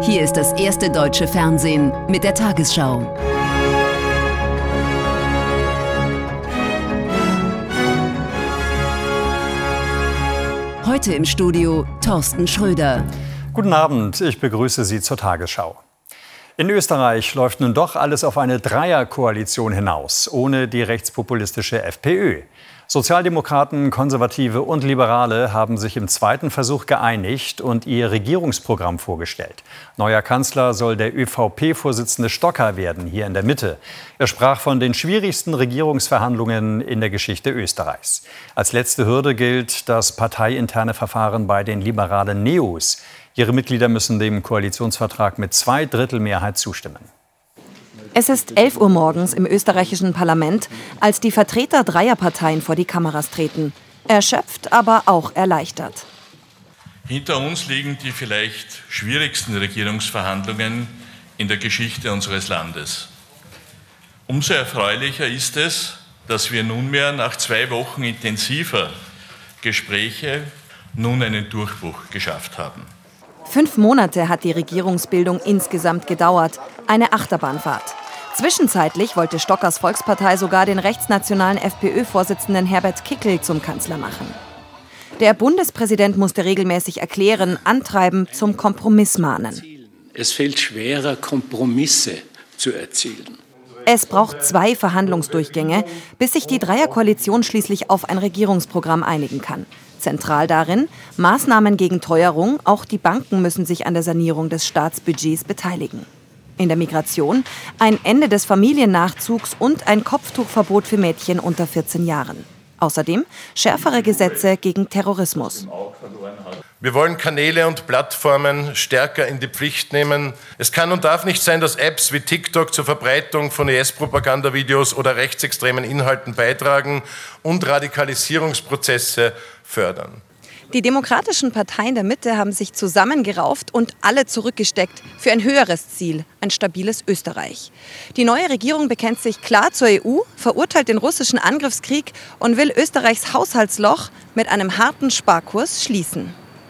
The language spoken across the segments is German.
Hier ist das erste deutsche Fernsehen mit der Tagesschau. Heute im Studio Thorsten Schröder. Guten Abend, ich begrüße Sie zur Tagesschau. In Österreich läuft nun doch alles auf eine Dreierkoalition hinaus, ohne die rechtspopulistische FPÖ. Sozialdemokraten, Konservative und Liberale haben sich im zweiten Versuch geeinigt und ihr Regierungsprogramm vorgestellt. Neuer Kanzler soll der ÖVP-Vorsitzende Stocker werden, hier in der Mitte. Er sprach von den schwierigsten Regierungsverhandlungen in der Geschichte Österreichs. Als letzte Hürde gilt das parteiinterne Verfahren bei den liberalen Neos. Ihre Mitglieder müssen dem Koalitionsvertrag mit 2/3 Mehrheit zustimmen. Es ist 11 Uhr morgens im österreichischen Parlament, als die Vertreter dreier Parteien vor die Kameras treten. Erschöpft, aber auch erleichtert. Hinter uns liegen die vielleicht schwierigsten Regierungsverhandlungen in der Geschichte unseres Landes. Umso erfreulicher ist es, dass wir nunmehr nach 2 Wochen intensiver Gespräche nun einen Durchbruch geschafft haben. 5 Monate hat die Regierungsbildung insgesamt gedauert. Eine Achterbahnfahrt. Zwischenzeitlich wollte Stockers Volkspartei sogar den rechtsnationalen FPÖ-Vorsitzenden Herbert Kickl zum Kanzler machen. Der Bundespräsident musste regelmäßig erklären, antreiben, zum Kompromiss mahnen. Es fällt schwerer, Kompromisse zu erzielen. Es braucht 2 Verhandlungsdurchgänge, bis sich die Dreierkoalition schließlich auf ein Regierungsprogramm einigen kann. Zentral darin Maßnahmen gegen Teuerung, auch die Banken müssen sich an der Sanierung des Staatsbudgets beteiligen. In der Migration ein Ende des Familiennachzugs und ein Kopftuchverbot für Mädchen unter 14 Jahren. Außerdem schärfere Gesetze gegen Terrorismus. Wir wollen Kanäle und Plattformen stärker in die Pflicht nehmen. Es kann und darf nicht sein, dass Apps wie TikTok zur Verbreitung von IS-Propagandavideos oder rechtsextremen Inhalten beitragen und Radikalisierungsprozesse fördern. Die demokratischen Parteien der Mitte haben sich zusammengerauft und alle zurückgesteckt für ein höheres Ziel, ein stabiles Österreich. Die neue Regierung bekennt sich klar zur EU, verurteilt den russischen Angriffskrieg und will Österreichs Haushaltsloch mit einem harten Sparkurs schließen.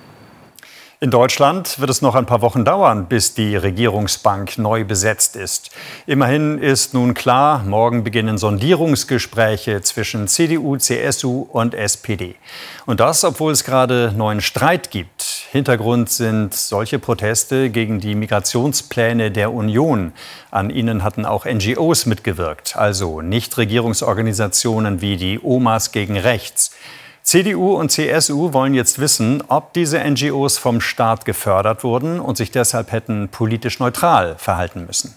In Deutschland wird es noch ein paar Wochen dauern, bis die Regierungsbank neu besetzt ist. Immerhin ist nun klar, morgen beginnen Sondierungsgespräche zwischen CDU, CSU und SPD. Und das, obwohl es gerade neuen Streit gibt. Hintergrund sind solche Proteste gegen die Migrationspläne der Union. An ihnen hatten auch NGOs mitgewirkt, also Nichtregierungsorganisationen wie die Omas gegen Rechts. CDU und CSU wollen jetzt wissen, ob diese NGOs vom Staat gefördert wurden und sich deshalb hätten politisch neutral verhalten müssen.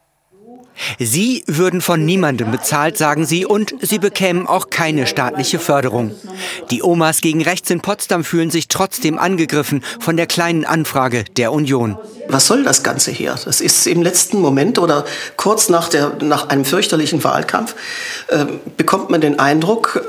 Sie würden von niemandem bezahlt, sagen sie, und sie bekämen auch keine staatliche Förderung. Die Omas gegen Rechts in Potsdam fühlen sich trotzdem angegriffen von der kleinen Anfrage der Union. Was soll das Ganze hier? Das ist im letzten Moment oder kurz nach einem fürchterlichen Wahlkampf, bekommt man den Eindruck,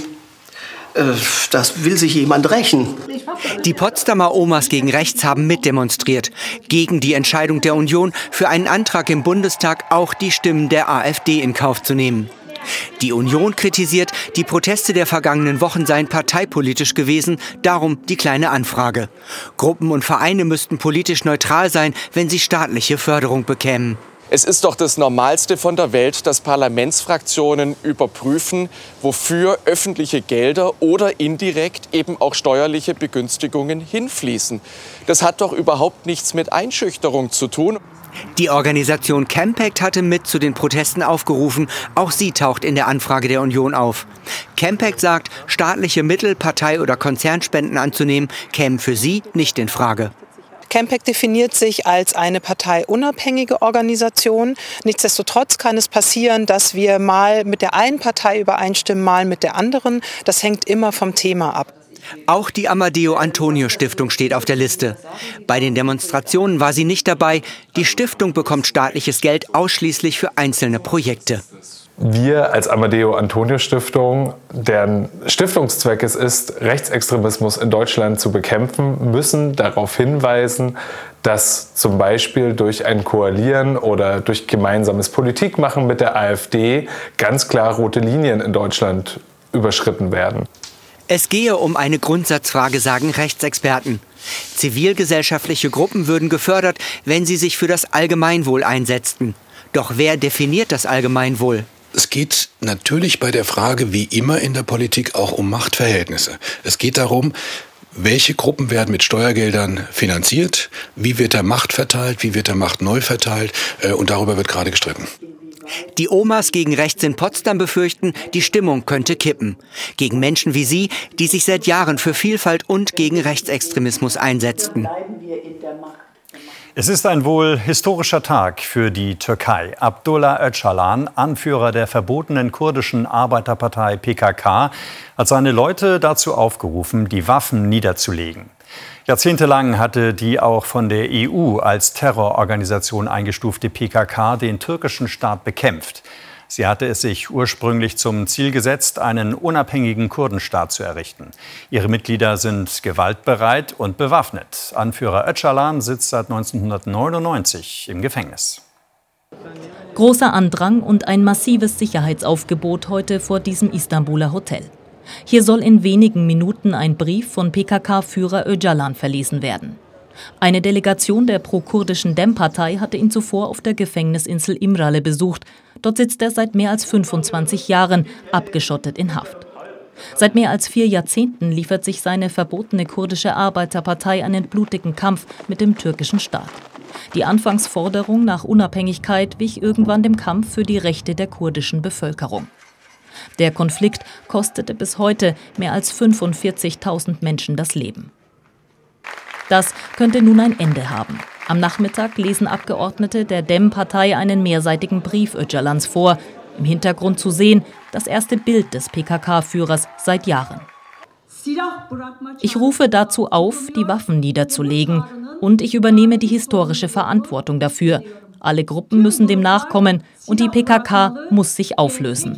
das will sich jemand rächen. Die Potsdamer Omas gegen Rechts haben mitdemonstriert. Gegen die Entscheidung der Union, für einen Antrag im Bundestag auch die Stimmen der AfD in Kauf zu nehmen. Die Union kritisiert, die Proteste der vergangenen Wochen seien parteipolitisch gewesen, darum die kleine Anfrage. Gruppen und Vereine müssten politisch neutral sein, wenn sie staatliche Förderung bekämen. Es ist doch das Normalste von der Welt, dass Parlamentsfraktionen überprüfen, wofür öffentliche Gelder oder indirekt eben auch steuerliche Begünstigungen hinfließen. Das hat doch überhaupt nichts mit Einschüchterung zu tun. Die Organisation Campact hatte mit zu den Protesten aufgerufen. Auch sie taucht in der Anfrage der Union auf. Campact sagt, staatliche Mittel, Partei- oder Konzernspenden anzunehmen, kämen für sie nicht in Frage. Campact definiert sich als eine parteiunabhängige Organisation. Nichtsdestotrotz kann es passieren, dass wir mal mit der einen Partei übereinstimmen, mal mit der anderen. Das hängt immer vom Thema ab. Auch die Amadeo-Antonio-Stiftung steht auf der Liste. Bei den Demonstrationen war sie nicht dabei. Die Stiftung bekommt staatliches Geld ausschließlich für einzelne Projekte. Wir als Amadeo-Antonio-Stiftung, deren Stiftungszweck es ist, Rechtsextremismus in Deutschland zu bekämpfen, müssen darauf hinweisen, dass zum Beispiel durch ein Koalieren oder durch gemeinsames Politikmachen mit der AfD ganz klar rote Linien in Deutschland überschritten werden. Es gehe um eine Grundsatzfrage, sagen Rechtsexperten. Zivilgesellschaftliche Gruppen würden gefördert, wenn sie sich für das Allgemeinwohl einsetzten. Doch wer definiert das Allgemeinwohl? Es geht natürlich bei der Frage, wie immer in der Politik, auch um Machtverhältnisse. Es geht darum, welche Gruppen werden mit Steuergeldern finanziert, wie wird der Macht verteilt, wie wird der Macht neu verteilt, und darüber wird gerade gestritten. Die Omas gegen rechts in Potsdam befürchten, die Stimmung könnte kippen. Gegen Menschen wie sie, die sich seit Jahren für Vielfalt und gegen Rechtsextremismus einsetzten. Es ist ein wohl historischer Tag für die Türkei. Abdullah Öcalan, Anführer der verbotenen kurdischen Arbeiterpartei PKK, hat seine Leute dazu aufgerufen, die Waffen niederzulegen. Jahrzehntelang hatte die auch von der EU als Terrororganisation eingestufte PKK den türkischen Staat bekämpft. Sie hatte es sich ursprünglich zum Ziel gesetzt, einen unabhängigen Kurdenstaat zu errichten. Ihre Mitglieder sind gewaltbereit und bewaffnet. Anführer Öcalan sitzt seit 1999 im Gefängnis. Großer Andrang und ein massives Sicherheitsaufgebot heute vor diesem Istanbuler Hotel. Hier soll in wenigen Minuten ein Brief von PKK-Führer Öcalan verlesen werden. Eine Delegation der pro-kurdischen DEM-Partei hatte ihn zuvor auf der Gefängnisinsel Imrale besucht. Dort sitzt er seit mehr als 25 Jahren, abgeschottet in Haft. Seit mehr als 4 Jahrzehnten liefert sich seine verbotene kurdische Arbeiterpartei einen blutigen Kampf mit dem türkischen Staat. Die Anfangsforderung nach Unabhängigkeit wich irgendwann dem Kampf für die Rechte der kurdischen Bevölkerung. Der Konflikt kostete bis heute mehr als 45.000 Menschen das Leben. Das könnte nun ein Ende haben. Am Nachmittag lesen Abgeordnete der DEM-Partei einen mehrseitigen Brief Öcalans vor. Im Hintergrund zu sehen, das erste Bild des PKK-Führers seit Jahren. Ich rufe dazu auf, die Waffen niederzulegen, und ich übernehme die historische Verantwortung dafür. Alle Gruppen müssen dem nachkommen und die PKK muss sich auflösen.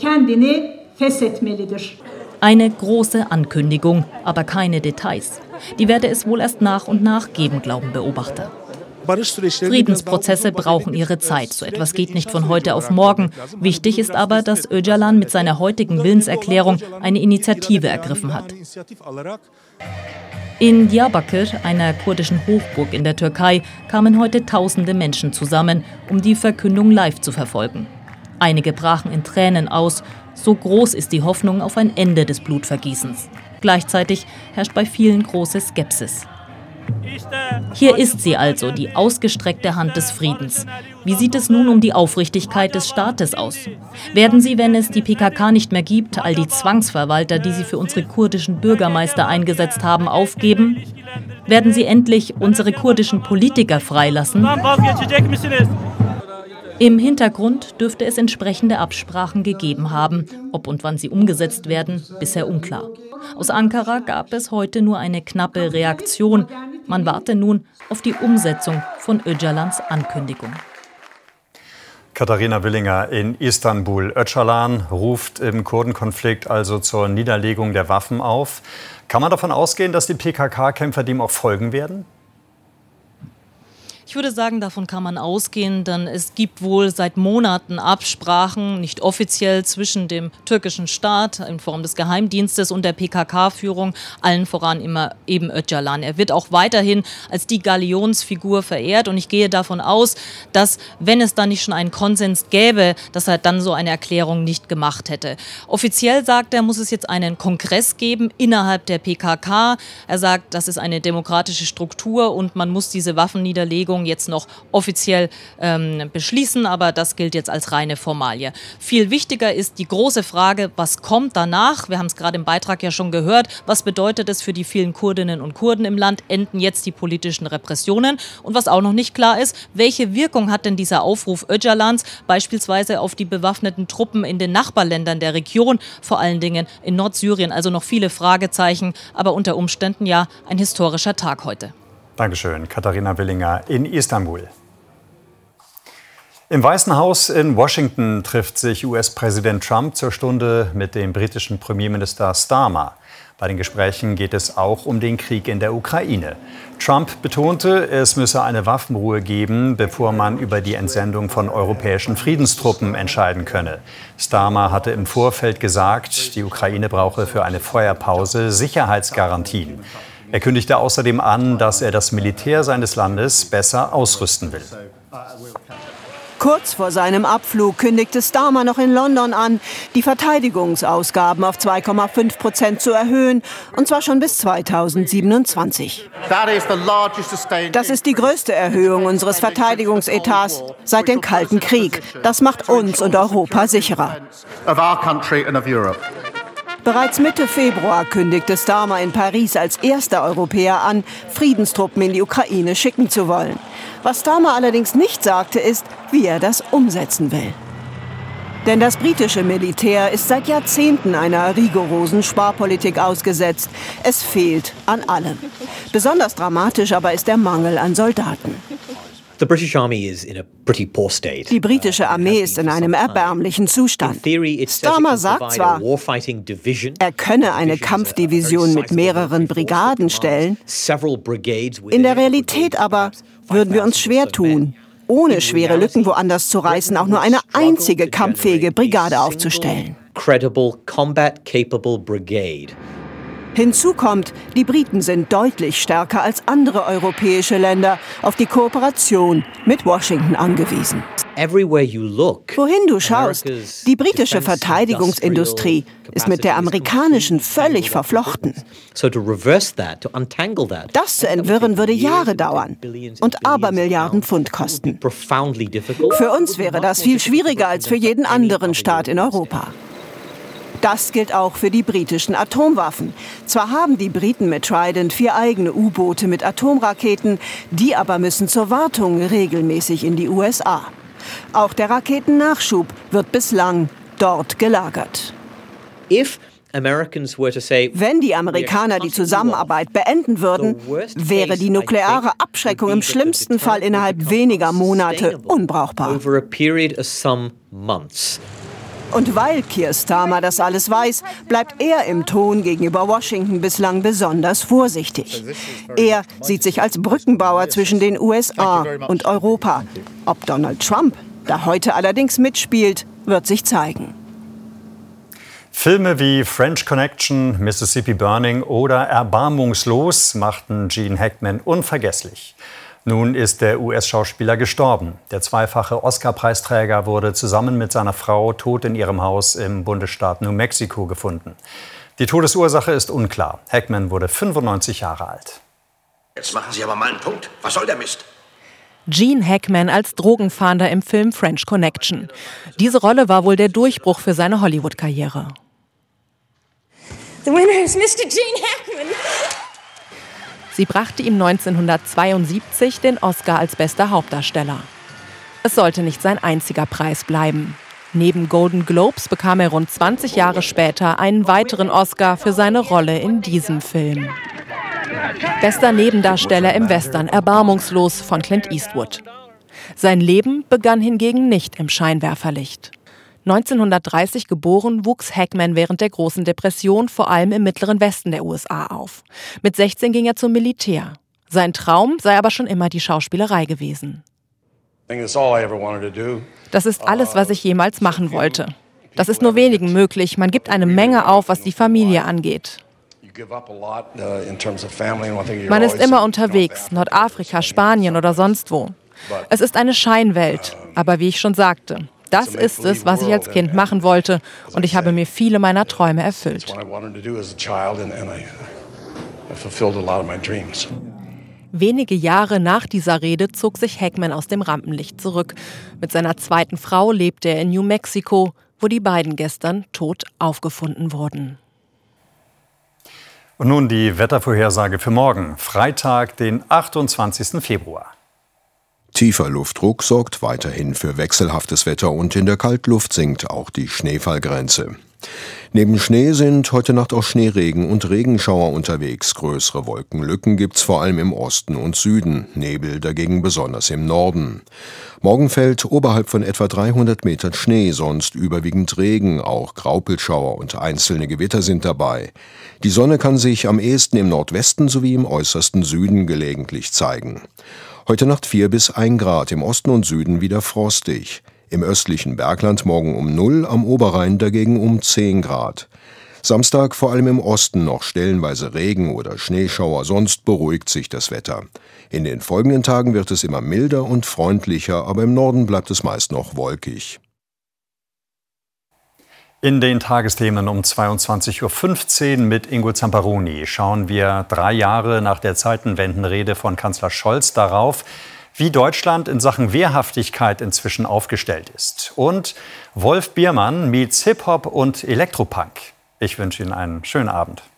Eine große Ankündigung, aber keine Details. Die werde es wohl erst nach und nach geben, glauben Beobachter. Friedensprozesse brauchen ihre Zeit. So etwas geht nicht von heute auf morgen. Wichtig ist aber, dass Öcalan mit seiner heutigen Willenserklärung eine Initiative ergriffen hat. In Diyarbakır, einer kurdischen Hochburg in der Türkei, kamen heute tausende Menschen zusammen, um die Verkündung live zu verfolgen. Einige brachen in Tränen aus. So groß ist die Hoffnung auf ein Ende des Blutvergießens. Gleichzeitig herrscht bei vielen große Skepsis. Hier ist sie also, die ausgestreckte Hand des Friedens. Wie sieht es nun um die Aufrichtigkeit des Staates aus? Werden sie, wenn es die PKK nicht mehr gibt, all die Zwangsverwalter, die sie für unsere kurdischen Bürgermeister eingesetzt haben, aufgeben? Werden sie endlich unsere kurdischen Politiker freilassen? Im Hintergrund dürfte es entsprechende Absprachen gegeben haben. Ob und wann sie umgesetzt werden, bisher unklar. Aus Ankara gab es heute nur eine knappe Reaktion. Man warte nun auf die Umsetzung von Öcalans Ankündigung. Katharina Willinger in Istanbul. Öcalan ruft im Kurdenkonflikt also zur Niederlegung der Waffen auf. Kann man davon ausgehen, dass die PKK-Kämpfer dem auch folgen werden? Ich würde sagen, davon kann man ausgehen, denn es gibt wohl seit Monaten Absprachen, nicht offiziell, zwischen dem türkischen Staat in Form des Geheimdienstes und der PKK-Führung, allen voran immer eben Öcalan. Er wird auch weiterhin als die Galionsfigur verehrt und ich gehe davon aus, dass, wenn es da nicht schon einen Konsens gäbe, dass er dann so eine Erklärung nicht gemacht hätte. Offiziell sagt er, muss es jetzt einen Kongress geben innerhalb der PKK. Er sagt, das ist eine demokratische Struktur und man muss diese Waffenniederlegung jetzt noch offiziell beschließen, aber das gilt jetzt als reine Formalie. Viel wichtiger ist die große Frage, was kommt danach? Wir haben es gerade im Beitrag ja schon gehört. Was bedeutet es für die vielen Kurdinnen und Kurden im Land? Enden jetzt die politischen Repressionen? Und was auch noch nicht klar ist, welche Wirkung hat denn dieser Aufruf Öcalans beispielsweise auf die bewaffneten Truppen in den Nachbarländern der Region, vor allen Dingen in Nordsyrien? Also noch viele Fragezeichen, aber unter Umständen ja ein historischer Tag heute. Dankeschön, Katharina Willinger in Istanbul. Im Weißen Haus in Washington trifft sich US-Präsident Trump zur Stunde mit dem britischen Premierminister Starmer. Bei den Gesprächen geht es auch um den Krieg in der Ukraine. Trump betonte, es müsse eine Waffenruhe geben, bevor man über die Entsendung von europäischen Friedenstruppen entscheiden könne. Starmer hatte im Vorfeld gesagt, die Ukraine brauche für eine Feuerpause Sicherheitsgarantien. Er kündigte außerdem an, dass er das Militär seines Landes besser ausrüsten will. Kurz vor seinem Abflug kündigte Starmer noch in London an, die Verteidigungsausgaben auf 2,5% zu erhöhen, und zwar schon bis 2027. Das ist die größte Erhöhung unseres Verteidigungsetats seit dem Kalten Krieg. Das macht uns und Europa sicherer. Bereits Mitte Februar kündigte Starmer in Paris als erster Europäer an, Friedenstruppen in die Ukraine schicken zu wollen. Was Starmer allerdings nicht sagte, ist, wie er das umsetzen will. Denn das britische Militär ist seit Jahrzehnten einer rigorosen Sparpolitik ausgesetzt. Es fehlt an allem. Besonders dramatisch aber ist der Mangel an Soldaten. Die britische Armee ist in einem erbärmlichen Zustand. Starmer sagt zwar, er könne eine Kampfdivision mit mehreren Brigaden stellen. In der Realität aber würden wir uns schwer tun, ohne schwere Lücken woanders zu reißen, auch nur eine einzige kampffähige Brigade aufzustellen. Hinzu kommt, die Briten sind deutlich stärker als andere europäische Länder auf die Kooperation mit Washington angewiesen. Wohin du schaust, die britische Verteidigungsindustrie ist mit der amerikanischen völlig verflochten. Das zu entwirren würde Jahre dauern und Abermilliarden Pfund kosten. Für uns wäre das viel schwieriger als für jeden anderen Staat in Europa. Das gilt auch für die britischen Atomwaffen. Zwar haben die Briten mit Trident 4 eigene U-Boote mit Atomraketen, die aber müssen zur Wartung regelmäßig in die USA. Auch der Raketennachschub wird bislang dort gelagert. Wenn die Amerikaner die Zusammenarbeit beenden würden, wäre die nukleare Abschreckung im schlimmsten Fall innerhalb weniger Monate unbrauchbar. Und weil Keir Starmer das alles weiß, bleibt er im Ton gegenüber Washington bislang besonders vorsichtig. Er sieht sich als Brückenbauer zwischen den USA und Europa. Ob Donald Trump da heute allerdings mitspielt, wird sich zeigen. Filme wie French Connection, Mississippi Burning oder Erbarmungslos machten Gene Hackman unvergesslich. Nun ist der US-Schauspieler gestorben. Der zweifache Oscar-Preisträger wurde zusammen mit seiner Frau tot in ihrem Haus im Bundesstaat New Mexico gefunden. Die Todesursache ist unklar. Hackman wurde 95 Jahre alt. Jetzt machen Sie aber mal einen Punkt. Was soll der Mist? Gene Hackman als Drogenfahnder im Film French Connection. Diese Rolle war wohl der Durchbruch für seine Hollywood-Karriere. The winner is Mr. Gene Hackman. Sie brachte ihm 1972 den Oscar als bester Hauptdarsteller. Es sollte nicht sein einziger Preis bleiben. Neben Golden Globes bekam er rund 20 Jahre später einen weiteren Oscar für seine Rolle in diesem Film. Bester Nebendarsteller im Western Erbarmungslos von Clint Eastwood. Sein Leben begann hingegen nicht im Scheinwerferlicht. 1930 geboren, wuchs Hackman während der Großen Depression vor allem im mittleren Westen der USA auf. Mit 16 ging er zum Militär. Sein Traum sei aber schon immer die Schauspielerei gewesen. Das ist alles, was ich jemals machen wollte. Das ist nur wenigen möglich. Man gibt eine Menge auf, was die Familie angeht. Man ist immer unterwegs, Nordafrika, Spanien oder sonst wo. Es ist eine Scheinwelt, aber wie ich schon sagte, das ist es, was ich als Kind machen wollte, und ich habe mir viele meiner Träume erfüllt. Wenige Jahre nach dieser Rede zog sich Hackman aus dem Rampenlicht zurück. Mit seiner zweiten Frau lebte er in New Mexico, wo die beiden gestern tot aufgefunden wurden. Und nun die Wettervorhersage für morgen, Freitag, den 28. Februar. Tiefer Luftdruck sorgt weiterhin für wechselhaftes Wetter und in der Kaltluft sinkt auch die Schneefallgrenze. Neben Schnee sind heute Nacht auch Schneeregen und Regenschauer unterwegs. Größere Wolkenlücken gibt's vor allem im Osten und Süden, Nebel dagegen besonders im Norden. Morgen fällt oberhalb von etwa 300 Metern Schnee, sonst überwiegend Regen, auch Graupelschauer und einzelne Gewitter sind dabei. Die Sonne kann sich am ehesten im Nordwesten sowie im äußersten Süden gelegentlich zeigen. Heute Nacht 4 bis 1 Grad, im Osten und Süden wieder frostig. Im östlichen Bergland morgen um 0, am Oberrhein dagegen um 10 Grad. Samstag vor allem im Osten noch stellenweise Regen oder Schneeschauer, sonst beruhigt sich das Wetter. In den folgenden Tagen wird es immer milder und freundlicher, aber im Norden bleibt es meist noch wolkig. In den Tagesthemen um 22.15 Uhr mit Ingo Zamperoni schauen wir 3 Jahre nach der Zeitenwendenrede von Kanzler Scholz darauf, wie Deutschland in Sachen Wehrhaftigkeit inzwischen aufgestellt ist. Und Wolf Biermann meets Hip-Hop und Elektropunk. Ich wünsche Ihnen einen schönen Abend.